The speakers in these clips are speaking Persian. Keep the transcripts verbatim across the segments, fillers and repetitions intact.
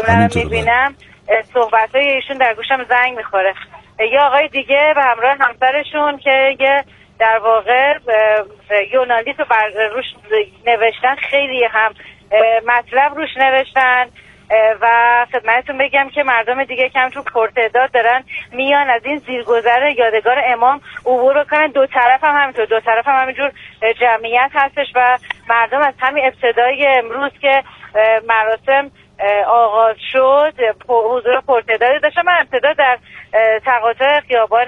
جمله رو میبینم صحبت‌های ایشون در گوشم زنگ میخوره. یه آقای دیگه به همراه همسرشون که یه در واقع یونالیس رو بر روش نوشتن، خیلی هم مطلب روش نوشتن و خدمتتون بگم که مردم دیگه کم تو پرتعداد دارن میان از این زیرگذر یادگار امام عبور کنن. دو طرف هم همینطور، دو طرف هم همینجور جمعیت هستش و مردم از همین ابتدای امروز که مراسم آغاز شد حضور پرتعدادی داشتم. من ابتدا در تقاطع خیابان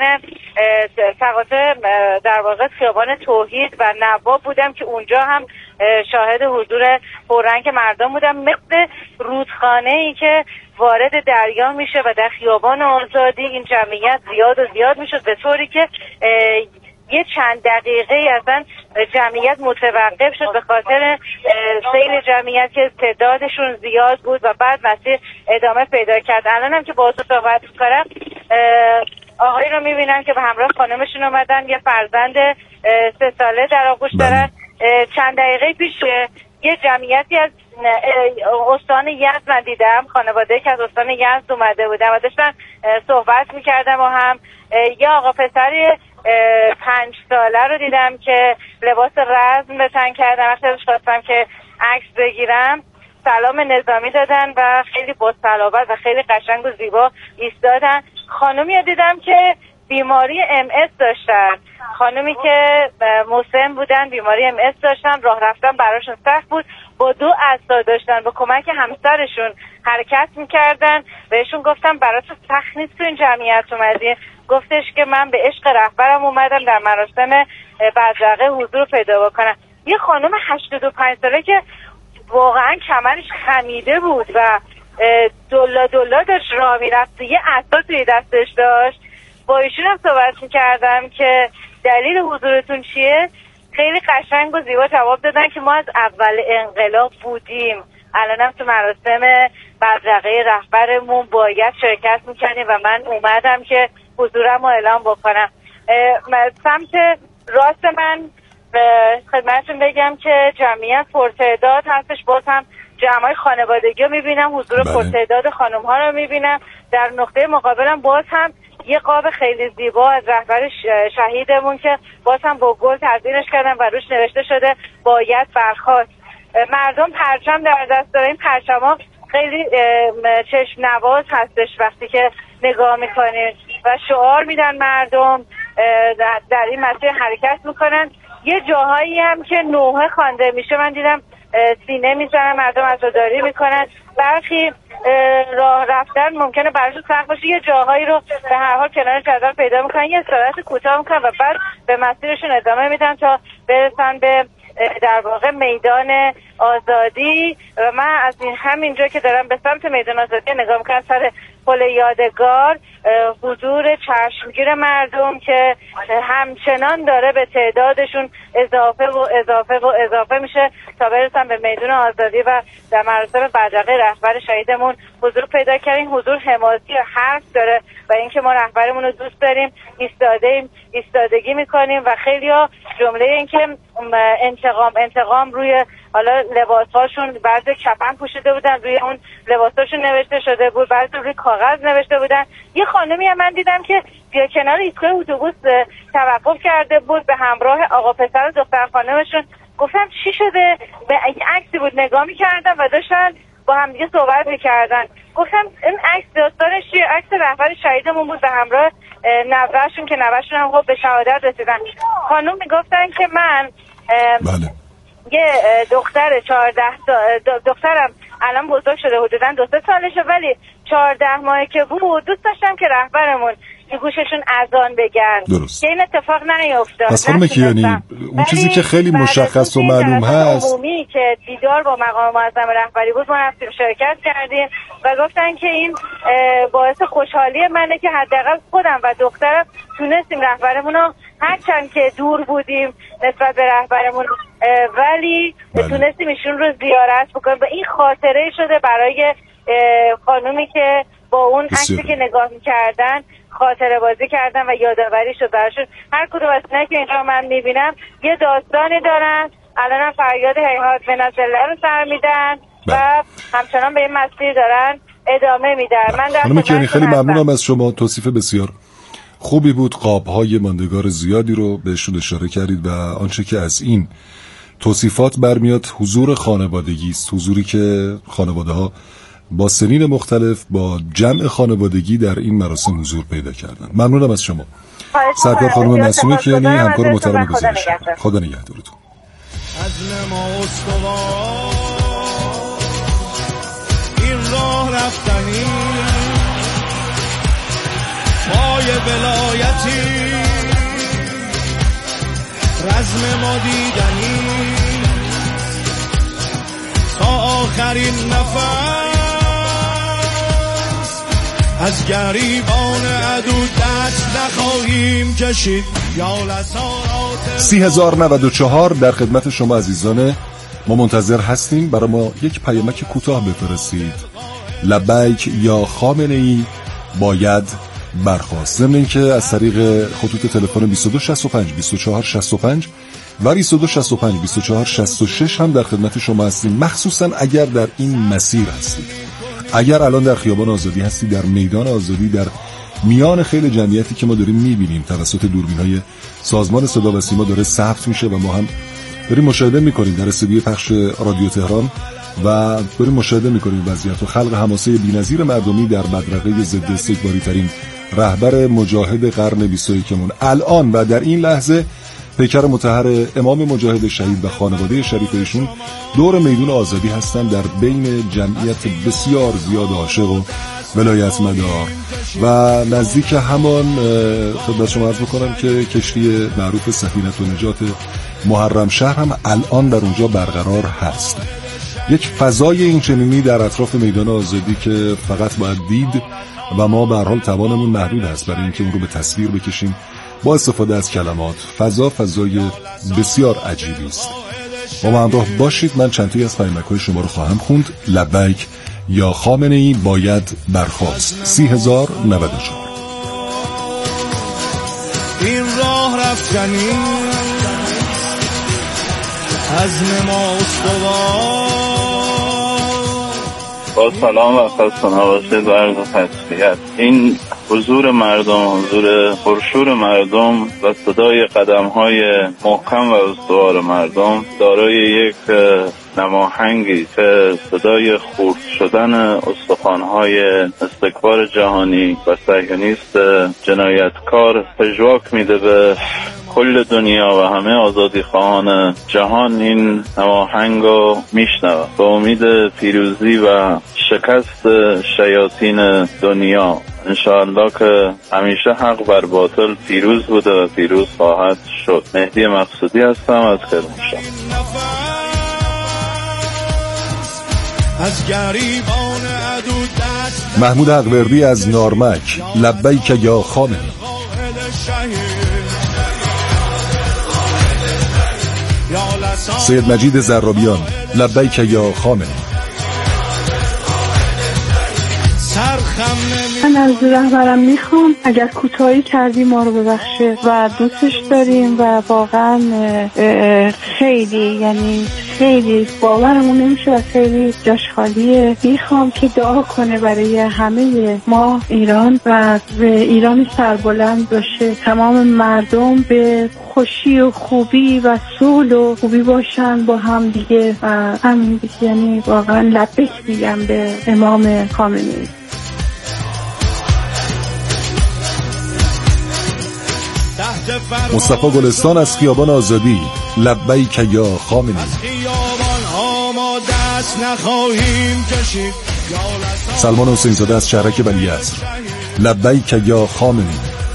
تقاطع در واقع خیابان توحید و نواب بودم که اونجا هم شاهد حضور پررنگ مردم بودم. مثل رودخانه‌ای که وارد دریا میشه و در خیابان آزادی این جمعیت زیاد و زیاد میشد به طوری که یه چند دقیقه اصلا جمعیت متوقف شد به خاطر سیل جمعیت که تعدادشون زیاد بود و بعد مسیر ادامه پیدا کرد. الان هم که با تو صحبت می‌کنم آقایی رو میبینم که به همراه خانمشون اومدن، یه فرزند سه ساله در آغوش دارن. چند دقیقه پیش یه جمعیتی از استان یزد من دیدم، خانواده که از استان یزد اومده بودن و داشتن صحبت میکردم و هم یه آقا پسری پنج ساله رو دیدم که لباس رزم به تن کردن. وقتی ازش خواستم که عکس بگیرم سلام نظامی دادن و خیلی با صلابت و خیلی قشنگ و زیبا ایستادن. خانومی رو دیدم که بیماری ام اس داشتن، خانومی که مسن بودن، بیماری ام اس داشتن، راه رفتن براشون سخت بود، با دو عصا داشتن با کمک همسرشون حرکت میکردن. بهشون گفتم براتون سخت نیست تو این جمعیت اومدی؟ گفتش که من به عشق رهبرم اومدم در مراسم بدرقه حضور پیدا بکنم. یه خانم هشتاد و پنج ساله که واقعا کمرش خمیده بود و دلا دلا داشت راه میرفت، یه عصا توی دستش داشت. با ایشون هم صحبت میکردم که دلیل حضورتون چیه؟ خیلی قشنگ و زیبا جواب دادن که ما از اول انقلاب بودیم، الانم تو مراسم بدرقه رهبرمون باید شرکت میکنیم و من اومدم که حضورم رو اعلام بکنم. سمت راست من خدمتتون بگم که جمعیت پرتعداد هستش، باز هم جمعای خانوادگی رو میبینم، حضور بله. پرتعداد خانم ها رو میبینم. در نقطه مقابلم باز هم یه قاب خیلی زیبا از رهبر شهیدمون که باز هم با گل تزیینش کردن و روش نوشته شده باید برخاست. مردم پرچم در دست دارن، این پرچم ها خیلی چشم نواز هستش وقتی که نگاه میکنید و شعار میدن مردم در این مسیر حرکت میکنن. یه جاهایی هم که نوحه خوانده میشه من دیدم سینه میزنن، مردم عزاداری میکنن. برخی راه رفتن ممکنه براشون سخت باشه، یه جاهایی رو به هر حال کنار جدول پیدا میکنن، یه استراحت کوتاه میکنن و بعد به مسیرشون ادامه میدن تا برسن به در واقع میدان آزادی. و من از این همینجا که دارم به سمت میدان آزادی نگاه میکنم سر پل یادگار، حضور چشمگیر مردم که همچنان داره به تعدادشون اضافه و اضافه و اضافه میشه تا برسن به میدان آزادی و در مراسم بدرقه رهبر شهیدمون حضور پیدا کردیم. حضور حماسی و حرف داره و اینکه ما رهبرمون رو دوست داریم، ایستادیم ایستادگی میکنیم و خیلی ها جمله این که انتقام انتقام روی حالا لباسهاشون، بعضی کفن پوشیده بودن روی اون لباسهاشون نوشته شده بود، بعضی روی کاغذ نوشته بودن. یه خانمی هم من دیدم که بیا کنار ایستگاه اتوبوس توقف کرده بود به همراه آقا پسر و دختر خانمشون. گفتم چی شده؟ به عکسی بود نگاه میکردم و داشتن با هم دیگه صحبت میکردن. گفتم این عکس داستانش چیه؟ عکس رهبر شهیدمون بود به همراه نوه‌شون که نوه‌شون هم خب به شهادت رسیدن. خانم میگفتن که من بله. یه دختر چهارده سال، دخترم الان بزرگ شده حدوداً دو سه سالشه، ولی چهارده ماهه که بود دوست داشتم که رهبرمون که گوششون اذان بگن که این اتفاق نیفتاد. پس خانم کیانی اون چیزی که خیلی مشخص و معلوم هست عمومی که دیدار با مقام معظم رهبری بود ما رفتیم شرکت کردیم و گفتن که این باعث خوشحالی منه که حداقل خودم و دخترم تونستیم رهبرمون رو هرچند که دور بودیم نسبت به رهبرمون ولی بله. تونستیم ایشون رو زیارت بکنیم و این خاطره شده برای خانومی که با اون عکسی که نگاه می‌کردن خاطره بازی کردن و یادآوری شد براشون. هر کدوم از اینا که اینجا من می‌بینم یه داستانی دارن. الانم فریاد هیهات بنازله رو سر میدن و همچنان به این مسیر دارن ادامه میدن. من خانم کیانی خیلی ممنونم از شما، توصیف بسیار خوبی بود. قاب‌های ماندگار زیادی رو بهشون اشاره کردید و آنچه که از این توصیفات برمیاد حضور خانوادگی است، حضوری که خانواده‌ها با سنین مختلف با جمع خانوادگی در این مراسم حضور پیدا کردن. ممنونم از شما سرکار خانم معصومه کیانی، همکار محترم گزارش. خدا نگهدارتون. عزم ما استوار این راه رفتنی پای ولایتی رزم ما دیدنی تا آخرین نفس از گریبان عدو دست نخواهیم کشید. سی هزار نود و چهار در خدمت شما عزیزان، ما منتظر هستیم برای ما یک پیامک کوتاه بفرستید. لبیک یا خامنه ای باید برخاست. ضمن اینکه از طریق خطوط تلفن بیست و دو شصت و پنج بیست و چهار شصت و پنج و بیست و دو شصت و پنج بیست و چهار شصت و شش هم در خدمت شما هستیم، مخصوصا اگر در این مسیر هستید، اگر الان در خیابان آزادی هستید، در میدان آزادی، در میان خیلی جمعیتی که ما داریم میبینیم توسط دوربین‌های سازمان صدا و سیما داره ثبت میشه و ما هم داریم مشاهده میکنیم در استودیوی پخش رادیو تهران و داریم مشاهده میکنیم وضعیت و خلق حماسه بی‌نظیر مردمی در بدرقه ضد استکباری ترین رهبر مجاهد قرن بیست و یکمون الان و در این لحظه پیکر مطهر امام مجاهد شهید و خانواده شریف ایشون دور میدون آزادی هستن در بین جمعیت بسیار زیاد عاشق و ولایت مدار و نزدیک همان خدمت شما عرض بکنم که کشتی معروف سفینه نجات محرم شهر هم الان در اونجا برقرار هست. یک فضای این چنینی در اطراف میدان آزادی که فقط باید دید و ما به هر حال توانمون محدود هست برای اینکه اون رو به تصویر بکشیم با استفاده از کلمات. فضا فضای بسیار عجیبی است. با ما همراه باشید. من چند تایی از پیامک‌های شما رو خواهم خوند. لبیک یا خامنه ای باید برخاست. سی هزار نود و چهار. این راه رفتنی عزم ما استوار. با سلام و خسته نباشید و عرض تسلیت. این حضور مردم، حضور پرشور مردم و صدای قدم‌های محکم و استوار مردم دارای یک نماهنگی که صدای خرد شدن استخوان‌های استکبار جهانی و صهیونیست جنایتکار پژواک میده به کل دنیا و همه آزادی خواهان جهان. این نماهنگ رو میشنوه به امید پیروزی و شکست شیاطین دنیا. انشاءالله که همیشه حق بر باطل پیروز بوده و پیروز خواهد شد. مهدی مقصودی هستم از کرمانشاه. محمود حقوردی از نارمک. لبیک یا خامنه. سید مجید زرابیان. لبیک یا خامنه. من از رهبرم میخوام اگر کوتاهی کردی ما رو ببخشه و دوستش داریم و واقعا خیلی یعنی خیلی باورمون نمیشه و خیلی جاش خالیه. میخوام که دعا کنه برای همه ما ایران و به ایران سربلند باشه. تمام مردم به خوشی و خوبی و صلح و خوبی باشن با هم دیگه و همین دیگه. یعنی واقعا لبیک میگم به امام خامنه ای. مصطفی گلستان از خیابان آزادی. لبیک یا خامنه. سلمان حسین زاده از شهرک ولیعصر. لبیک یا خامنه.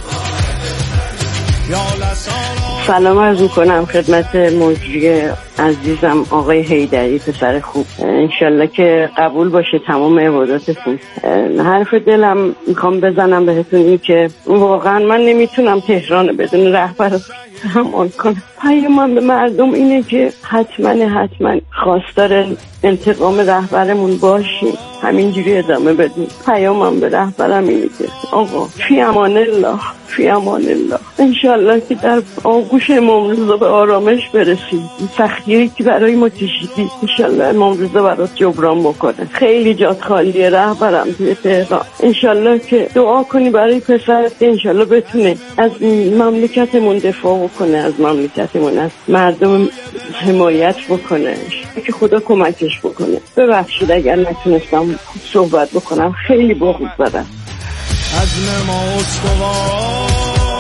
سلام عرض میکنم خدمت مجری عزیزم آقای حیدری، پسر خوب. انشالله که قبول باشه تمام عباداتتون. حرف دلم میخوام بزنم بهتون این که واقعا من نمیتونم تهران بدون رهبر تحمل کنم. پیام به مردم اینه که حتما حتما خواستار انتقام رهبرمون باشیم، همینجوری ادامه بدیم. پیامم به رهبرم اینه که آقا فی امان الله، فی امان الله، انشالله که در آغوش امام رضا به آرامش برسیم. سختیایی که برای ما کشیدی انشالله امام رضا برات جبران بکنه. خیلی جات خالیه رهبرم توی تهران. انشالله که دعا کنی برای پسرت که انشالله بتونه از مملکتمون دفاع بکنه، از مملکتمون، از مردم حمایت بکنه، که خدا کمکش بکنه. ببخشید اگر نتونستم صحبت بکنم، خیلی بغض دارم. از ما استوار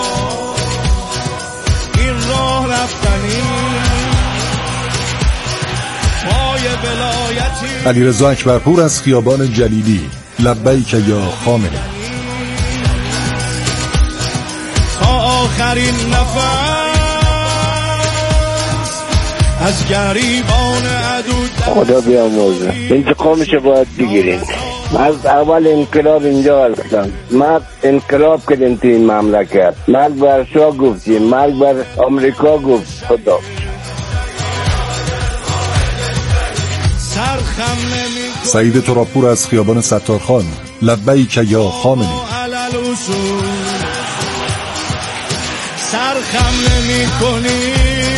این راه رفتنی پای ولایتی. علیرضا اکبرپور از خیابان جلیلی. لبیک یا خامنه. تا آخرین نفس از گریبان عدو خدا بیامرزه. انتقامش باید بگیرین. از اول انقلاب اینجا هستم. ما انقلاب کردیم تو این مملکت. مرگ بر شاه گفتیم، مرگ بر امریکا گفت. خدا سعید ترابپور از خیابان ستارخان. لبیک یا خامنه. سرخم نمی کنی.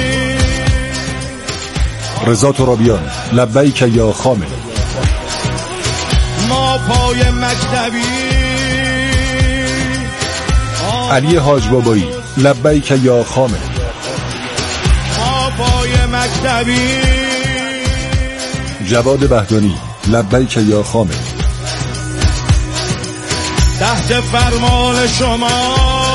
رضا ترابیان. لبیک یا خامنه. ما پای مکتبی. علی حاج بابایی. لبیک یا خامنه. ما پای مکتبی. جواد بهدانی. لبیک یا خامنه. تحت فرمان شما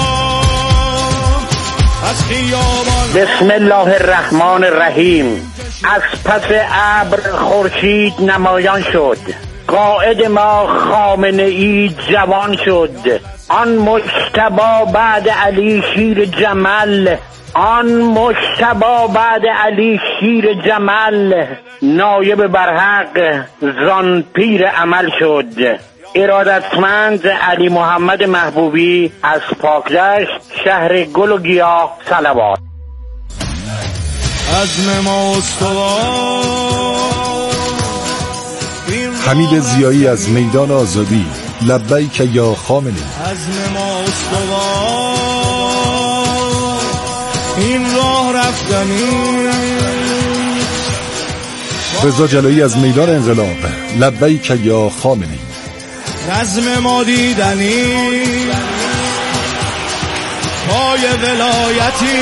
از خیابان. بسم الله الرحمن الرحیم. از پس ابر خورشید نمایان شد، قائد ما خامنه ای جوان شد. آن مجتبی بعد علی شیر جمل، آن مجتبی بعد علی شیر جمل، نایب برحق زان پیر عمل شد. ارادتمند علی محمد محبوبی از پاکدشت، شهر گل و گیاه. صلوات. عزم ما استوار. حمید زیایی از میدان آزادی. لبیک یا خامنه. عزم ما استوار این راه رفتنی. رضا جلایی از میدان انقلاب. لبیک یا خامنه. رزم ما دیدنی پای ولایتی.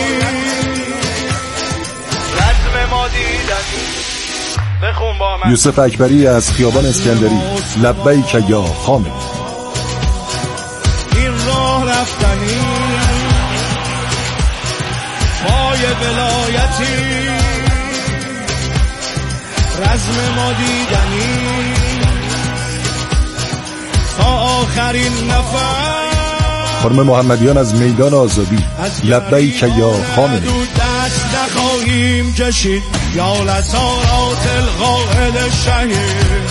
رزم ما دیدنی. بخون با من. یوسف اکبری از خیابان اسکندری. لبیک یا خامنه. این راه رفتنی پای ولایتی. رزم ما دیدنی تا آخرین نفس. خانم محمدیان از میدان آزادی. لبیک یا خامنه. دست نخواهیم کشید یا لسارات القائد شهید،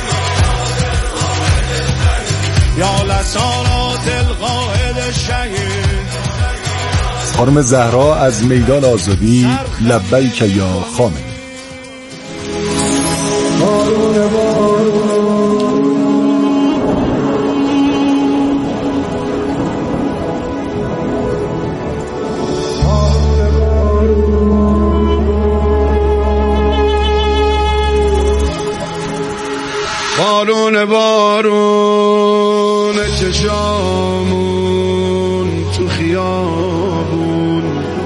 یا لسارات القائد شهید. خانم زهرا از میدان آزادی. لبیک یا خامنه. بارون بارون بارون بارون چشامون تو خیابون،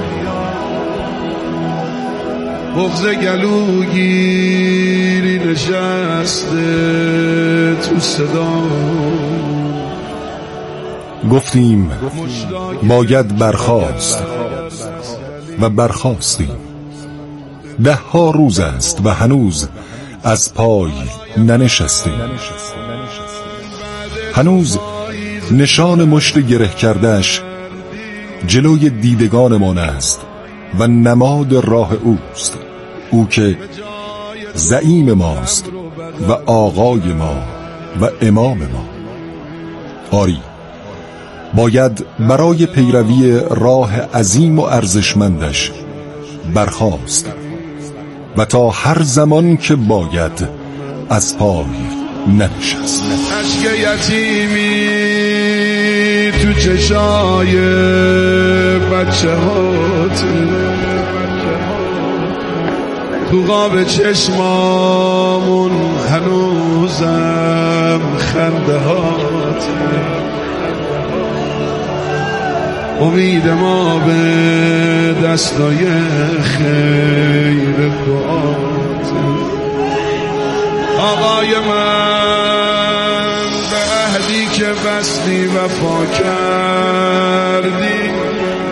بغض گلوگیری نشسته تو صدا. گفتیم باید برخاست و برخاستیم. ده ها روز است و هنوز از پای ننشستیم. هنوز نشان مشت گره کردهش جلوی دیدگانمان است و نماد راه اوست. او که زعیم ماست و آقای ما و امام ما. آری باید برای پیروی راه عظیم و ارزشمندش برخاست و تا هر زمان که باید از پای ننشست. عشق یتیمی تو چشای بچه هات، تو قاب چشمامون هنوزم خنده هات، امید ما به دستای خیر دعات. آقای من به عهدی که بستی وفا کردی،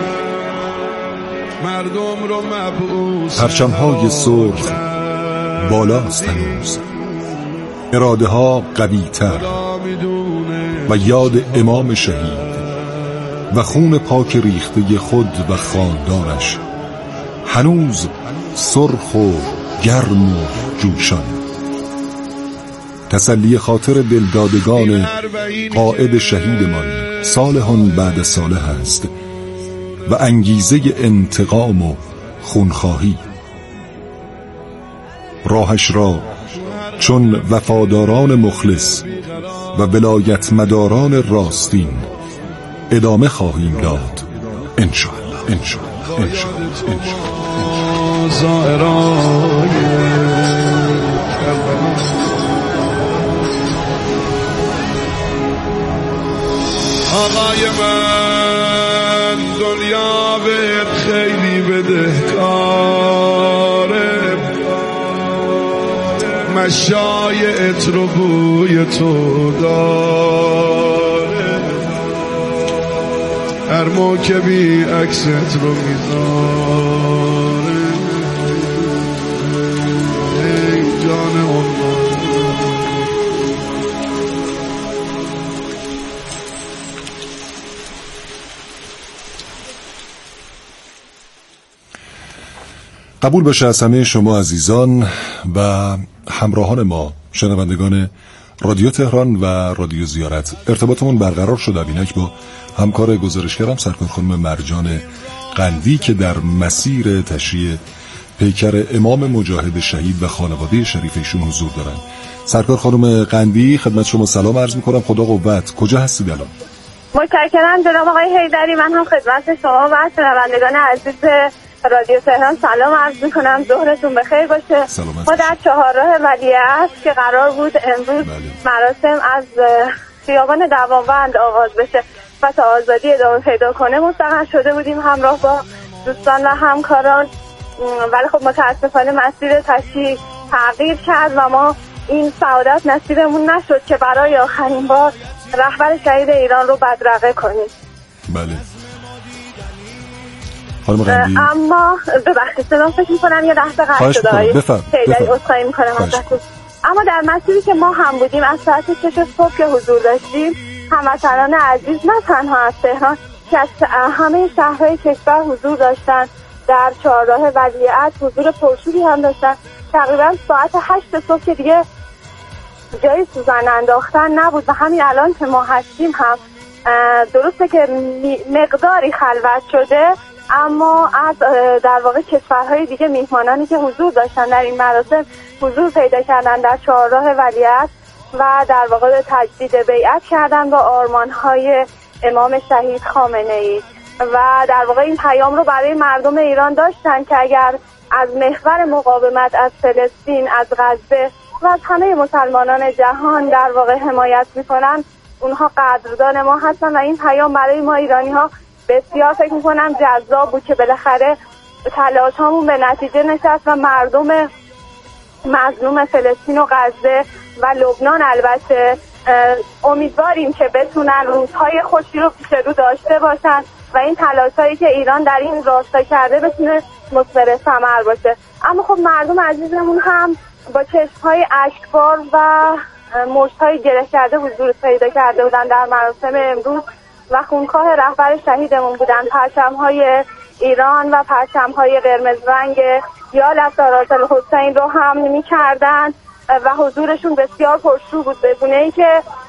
مردم رو مبعوث پرچم‌های سرخ بالاست هنوز، اراده ها قوی‌تر و یاد امام شهید و خون پاک ریخته خود و خاندانش هنوز سرخ و گرم و جوشان. تسلی خاطر دلدادگان قائد شهیدمان صالحان بعد صالح است و انگیزه انتقام و خونخواهی. راهش را چون وفاداران مخلص و ولایت مداران راستین ادامه خواهیم داد انشاءالله. انشاءالله انشاءالله آقای من دنیا بهت خیلی بدهکاره، مشای عطر و بوی تو داره، هر موکبی عکست رو میذاره، ای جان اون قبول باشه از همه شما عزیزان و همراهان ما شنوندگان رادیو تهران و رادیو زیارت. ارتباطمون برقرار شد اینک با همکار گزارشگرم سرکار خانم مرجان قندی که در مسیر تشییع پیکر امام مجاهد شهید و خانواده شریفشون حضور دارن. سرکار خانم قندی خدمت شما سلام عرض میکنم، خدا قوت. کجا هستید الان؟ متشکرم جناب آقای حیدری. من هم خدمت شما و شنوندگان عزیز رادیو تهران سلام عرض میکنم، ظهرتون بخیر باشه. ما در چهارراه ولیعصر که قرار بود امروز بله. مراسم از خیابان دوامبند آغاز بشه و تا آزادی ادامه پیدا کنه مستقر شده بودیم همراه با دوستان و همکاران، ولی خب متاسفانه مسیر تشییع تغییر کرد و ما این سعادت نصیبمون نشد که برای آخرین بار رهبر شهید ایران رو بدرقه کنیم. بله. اما ببخشید صدا فکر می‌کنم یه لحظه قطع شده آقای حیدری، عذرخواهی می‌کنم ازتون. اما در مسیری که ما هم بودیم از ساعت شش صبح که حضور داشتیم، هموطنان عزیز نه تنها از تهران که از همه شهرهای کشور حضور داشتن، در چهارراه ولیعصر حضور پرشوری هم داشتن. تقریبا ساعت هشت صبح که دیگه جای سوزن انداختن نبود و همین الان که ما هستیم هم درسته که مقداری خلوت شده، اما از در واقع کشورهای دیگه میهمانانی که حضور داشتن در این مراسم حضور پیدا کردن در چهارراه ولیعصر و در واقع تجدید بیعت کردن با آرمانهای امام شهید خامنه ای و در واقع این پیام رو برای مردم ایران داشتن که اگر از محور مقاومت از فلسطین، از غزه و از همه مسلمانان جهان در واقع حمایت میکنن، اونها قدردان ما هستن و این پیام برای ما ایرانی ها بسیار فکر میکنم جذاب بود که بالاخره تلاش هامون به نتیجه نشست و مردم مظلوم فلسطین و غزه و لبنان البته امیدواریم که بتونن روزهای خوشی رو پیش رو داشته باشن و این تلاش هایی که ایران در این راستا کرده بتونه مثمر ثمر باشه. اما خب مردم عزیزمون هم با چشمهای اشکبار و مشتهای گره کرده حضور پیدا کرده بودن در مراسم امروز و خونخواه رهبر شهیدمون بودن. پرچم‌های ایران و پرچم‌های قرمز رنگ یا لفتارات الحسین رو حمل می‌کردن و حضورشون بسیار پرشور بود، به گونه‌ای که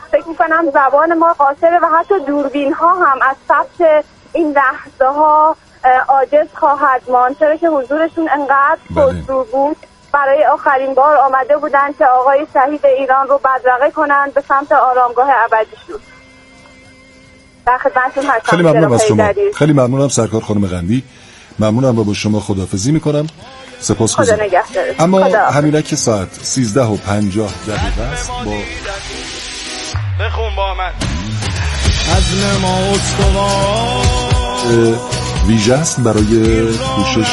فکر میکنم زبان ما قاصره و حتی دوربین ها هم از ثبت این لحظه ها عاجز خواهد ماند، چرا که حضورشون انقدر پرشور بود. برای آخرین بار آمده بودن که آقای شهید ایران رو بدرقه کنند به سمت آرامگاه ابدیشون. در خدمتتون هستم. خیلی ممنونم از شما. خیلی ممنونم سرکار خانم قندی. ممنونم و با شما خداحافظی میکنم. سپاسگزارم. اما همینه که ساعت سیزده و پنجاه دقیقه است با بخون با من عزم ما استوار ویژه است برای کوشش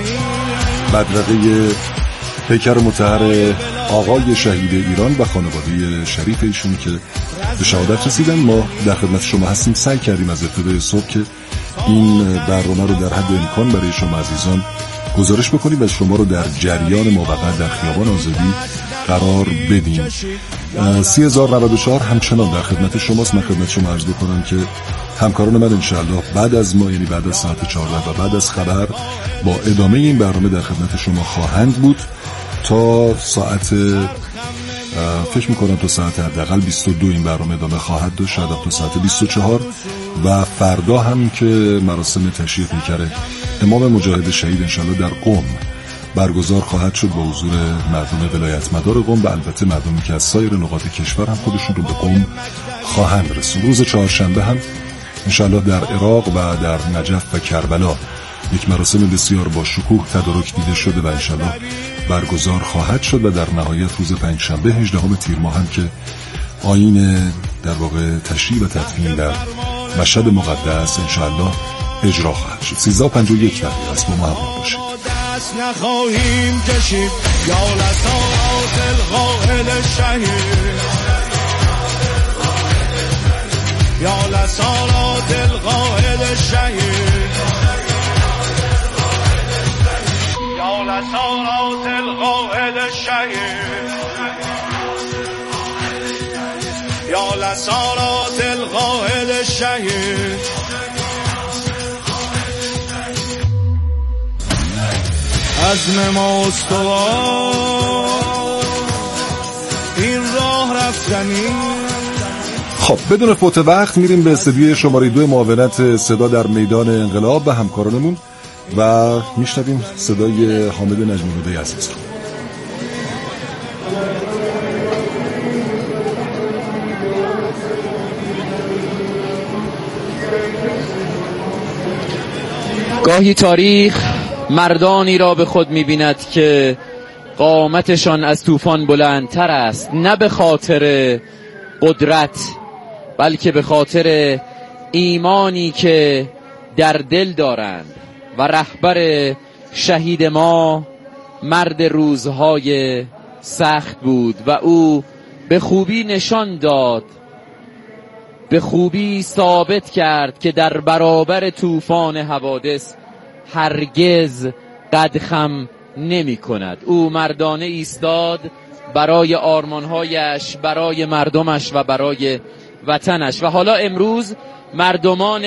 بدرقه پیکر مطهر آقای شهید ایران و خانواده شریف ایشون که به شهادت رسیدن. ما در خدمت شما هستیم. سعی کردیم از ابتدای صبح که این برنامه رو در حد امکان برای شما عزیزان گزارش بکنیم و شما رو در جریان موقت در خیابان آزادی قرار بدیم. سی هزار و نود و چهار همچنان در خدمت شماست. من خدمت شما عرض بکنم که همکاران من انشاءالله بعد از ما، یعنی بعد از ساعت چهارده و بعد از خبر، با ادامه این برنامه در خدمت شما خواهند بود تا ساعت فکر میکنم تا ساعت حداقل بیست و دو این برنامه ادامه خواهد داشت، شاید تا ساعت بیست و چهار و فردا هم که مراسم تشییع پیکر امام مجاهد شهید انشاءالله در قم برگزار خواهد شد با حضور مردم ولایت مدار قم و البته مردمی که از سایر نقاط کشور هم خودشون رو به قم خواهند رسوند. روز چهارشنبه هم انشاءالله در عراق و در نجف و کربلا یک مراسم بسیار با شکوه تدارک دیده شده و انشاءالله برگزار خواهد شد و در نهایت روز پنجشنبه هجدهم تیر ماه هم که آیین در واقع تشریع و تدفین در مشهد مقدس انشاءالله اجرا خواهد شد. سیزده و پنجاه و یک دقیقه است. با ما همراه باشید. دست نخواهیم کشید یا لسات القائل شهید یا لسات القائل شهید یا لسات القائل شهید یا لسات القائل شهید عزم ما استوار این راه رفتنی. خب بدون فوت وقت میریم به استودیوی شماره دو معاونت صدا در میدان انقلاب و همکارانمون و میشنویم صدای حامد نجمی‌الهدی عزیز رو. گاهی تاریخ مردانی را به خود می‌بیند که قامتشان از طوفان بلندتر است، نه به خاطر قدرت بلکه به خاطر ایمانی که در دل دارند. و رهبر شهید ما مرد روزهای سخت بود و او به خوبی نشان داد، به خوبی ثابت کرد که در برابر طوفان حوادث هرگز قد خم نمی کند. او مردانه ایستاد برای آرمانهایش، برای مردمش و برای وطنش. و حالا امروز مردمان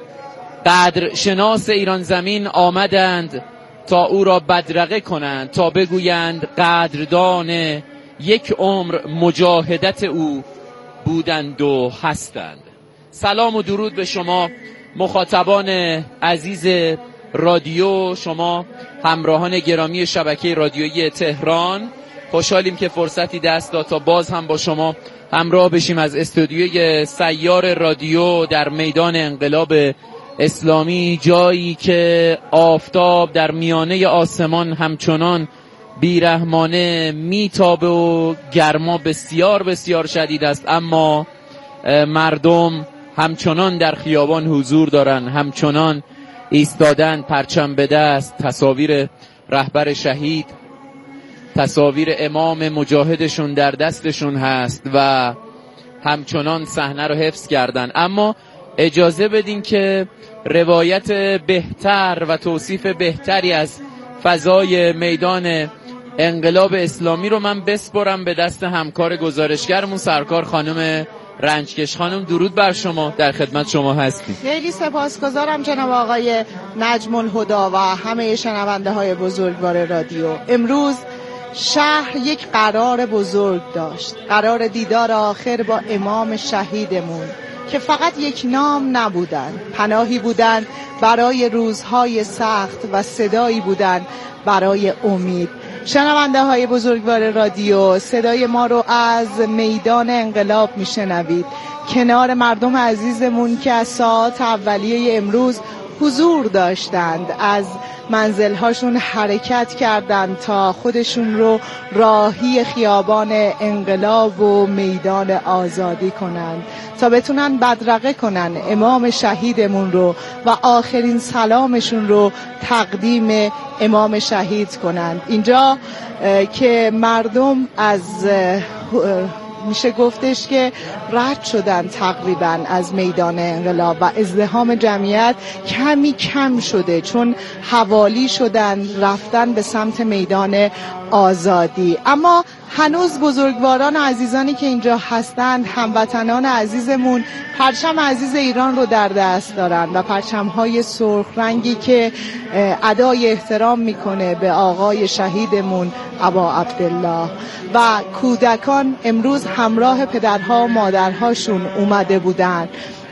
قدر شناس ایران زمین آمدند تا او را بدرقه کنند، تا بگویند قدردان یک عمر مجاهدت او بودند و هستند. سلام و درود به شما مخاطبان عزیز رادیو، شما همراهان گرامی شبکه رادیویی تهران. خوشحالیم که فرصتی دست داد تا باز هم با شما همراه بشیم از استودیوی سیار رادیو در میدان انقلاب اسلامی، جایی که آفتاب در میانه آسمان همچنان بیرحمانه میتابه و گرما بسیار بسیار شدید است، اما مردم همچنان در خیابان حضور دارن، همچنان ایستادن پرچم به دست، تصاویر رهبر شهید، تصاویر امام مجاهدشون در دستشون هست و همچنان صحنه رو حفظ کردن. اما اجازه بدین که روایت بهتر و توصیف بهتری از فضای میدان انقلاب اسلامی رو من بسپرم به دست همکار گزارشگرمون سرکار خانم رنجکش. خانم درود بر شما، در خدمت شما هستیم. خیلی سپاسگزارم جناب آقای نجم الهدی و همه شنونده های بزرگوار رادیو. امروز شهر یک قرار بزرگ داشت، قرار دیدار آخر با امام شهیدمون که فقط یک نام نبودن، پناهی بودن برای روزهای سخت و صدایی بودن برای امید. شنونده های بزرگوار رادیو، صدای ما رو از میدان انقلاب میشنوید، کنار مردم عزیزمون که از ساعات اولیه امروز حضور داشتند، از منزلهاشون حرکت کردند تا خودشون رو راهی خیابان انقلاب و میدان آزادی کنند تا بتونن بدرقه کنن امام شهیدمون رو و آخرین سلامشون رو تقدیم امام شهید کنند. اینجا که مردم از میشه گفتش که رد شدن تقریبا از میدان انقلاب و ازدحام جمعیت کمی کم شده، چون حوالی شدن رفتن به سمت میدان آزادی. اما هنوز بزرگواران عزیزانی که اینجا هستند، هموطنان عزیزمون، پرچم عزیز ایران رو در دست دارن و پرچم‌های سرخ رنگی که ادای احترام میکنه به آقای شهیدمون ابا عبدالله. و کودکان امروز همراه پدرها و مادرهاشون اومده بودن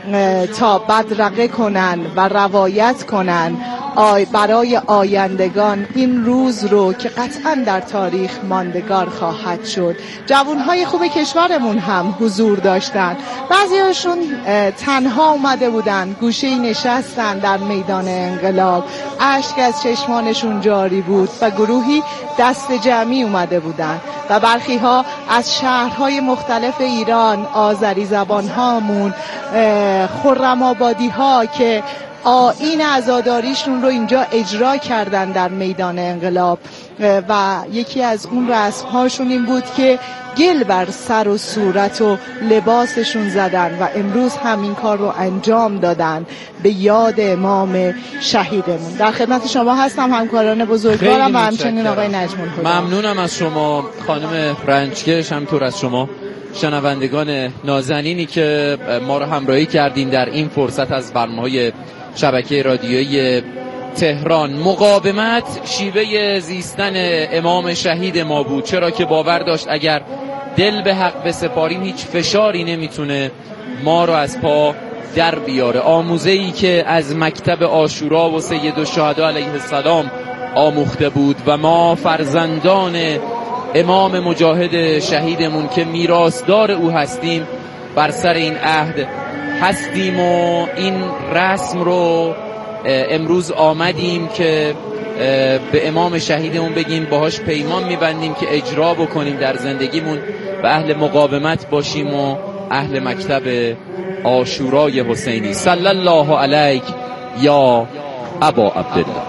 تا بدرقه کنن و روایت کنن آی برای آیندگان این روز رو که قطعا در تاریخ ماندگار خواهد شد. جوانهای خوب کشورمون هم حضور داشتن، بعضیاشون تنها اومده بودن، گوشه‌ای نشستن در میدان انقلاب، اشک از چشمانشون جاری بود و گروهی دست جمعی اومده بودن و برخی ها از شهرهای مختلف ایران، آذری زبان هامون، خرم آبادی ها که آیین عزاداریشون رو اینجا اجرا کردن در میدان انقلاب و یکی از اون رسم هاشون این بود که گل بر سر و صورت و لباسشون زدن و امروز همین کار رو انجام دادن به یاد امام شهیدمون. در خدمت شما هستم همکاران بزرگوارم و همچنین آقای نجم الهدی. ممنونم از شما خانم رنجکش، همطور از شما شنوندگان نازنینی که ما رو همراهی کردین در این فرصت از برنامه‌های شبکه رادیویی تهران. مقاومت شیوه زیستن امام شهید ما بود، چرا که باور داشت اگر دل به حق بسپاریم هیچ فشاری نمیتونه ما رو از پا در بیاره. آموزه‌ای که از مکتب عاشورا و سید الشهدا علیه السلام آموخته بود و ما فرزندان امام مجاهد شهیدمون که میراثدار او هستیم بر سر این عهد هستیم و این رسم رو امروز آمدیم که به امام شهیدمون بگیم، باهاش پیمان میبندیم که اجرا بکنیم در زندگیمون و اهل مقاومت باشیم و اهل مکتب عاشورای حسینی. صلی الله علیک یا ابا عبدالله.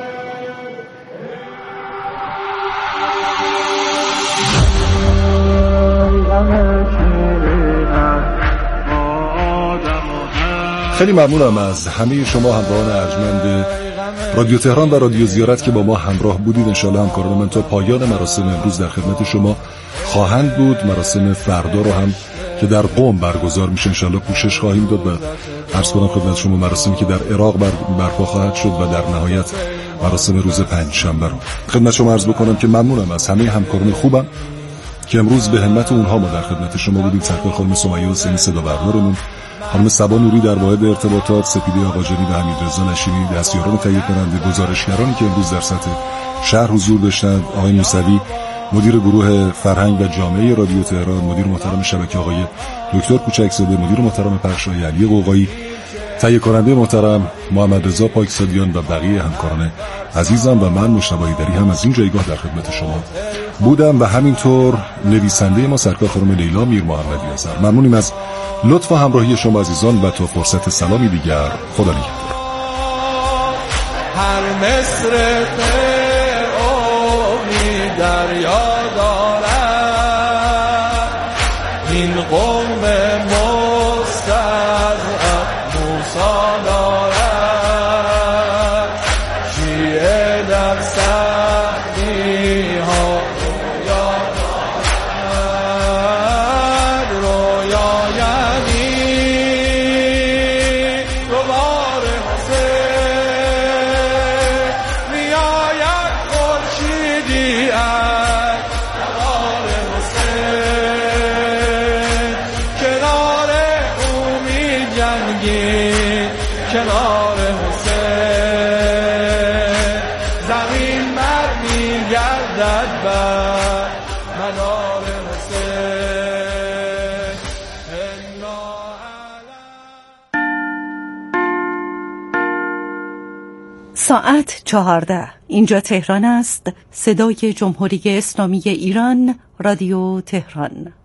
خیلی ممنونم از همه شما همراهان ارجمند رادیو تهران و رادیو زیارت که با ما همراه بودید. انشالله همکاران من تا پایان مراسم امروز در خدمت شما خواهند بود. مراسم فردا رو هم که در قم برگزار میشه انشالله کوشش خواهیم داد و عرض کنم خدمت شما مراسمی که در عراق بر برپا خواهد شد و در نهایت مراسم روز پنجشنبه رو خدمت شما عرض بکنم که ممنونم از همه همکاران خوبم که امروز به همت اونها ما در خدمت شما بودیم. سرکار خانم سمیه حسینی صدا بردارمون، خانم صبا نوری در واحد ارتباطات، سپیده آقاجانی و حمیدرضا نشینی دستیاران تهیه کننده، گزارشگرانی که امروز در سطح شهر حضور داشتند، آقای موسوی مدیر گروه فرهنگ و جامعه رادیو تهران، مدیر محترم شبکه آقای دکتر کوچکزاده، مدیر محترم پخش آقای علی قوقایی، تهیه کننده محترم محمد رضا پاکسالیان و بقیه همکاران عزیزم و من مجتبی هیدری هم از این جایگاه در خدمت شما بودم و همینطور نویسنده ما سرکار خانم لیلا میر محمدی هستم. ممنونیم از لطف و همراهی شما عزیزان و تا فرصت سلامی دیگر خدا نگهدار. هر مصر فرعونی دریا دارد، این قوم مستضعف موسی دارد، شیعه در سختی ها رویا دارد، رویا یعنی دوباره حسین میآید. کنار حسین زمین بر میگردد بر منار حسین. ساعت چهارده. اینجا تهران است. صدای جمهوری اسلامی ایران، رادیو تهران.